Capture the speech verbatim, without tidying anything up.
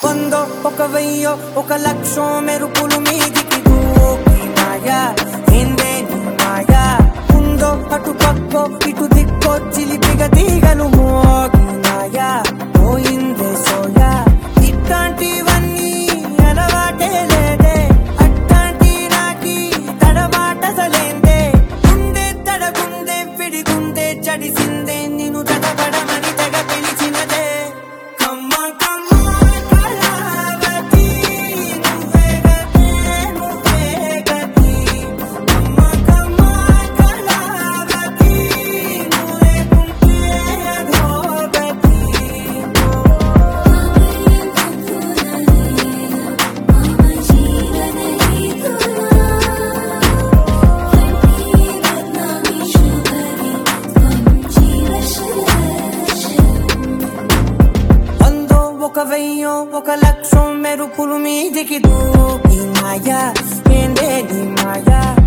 వందో ఒక వెయ్యో ఒక లక్షో మెరుపులు మీదికి దూకి మాయా ఏందే నీ మాయా ఉందో అటు పక్కో ఇటు దిక్కో చిలిపిగ తీగలు మోగి మాయా పోయిందే సోయా ఇట్లాంటివన్నీ అలవాటే లేదే అట్లాంటి నాకి తడబాటసలేందే గుండె తడగుందే విడిగుందే చడిసిందే నిన్ను తడబడమని తెగ పిలిచినదే కమ్మ కమ్మ కళావతి నువ్వే గతే నువ్వే గతి కమ్మ కమ్మ కళావతి నువ్వే కుంటే అధోగతి వందో ఒక వెయ్యో ఒక లక్షం మెరుపులు మీదికి దూకి మాయా ఏందే నీ మాయా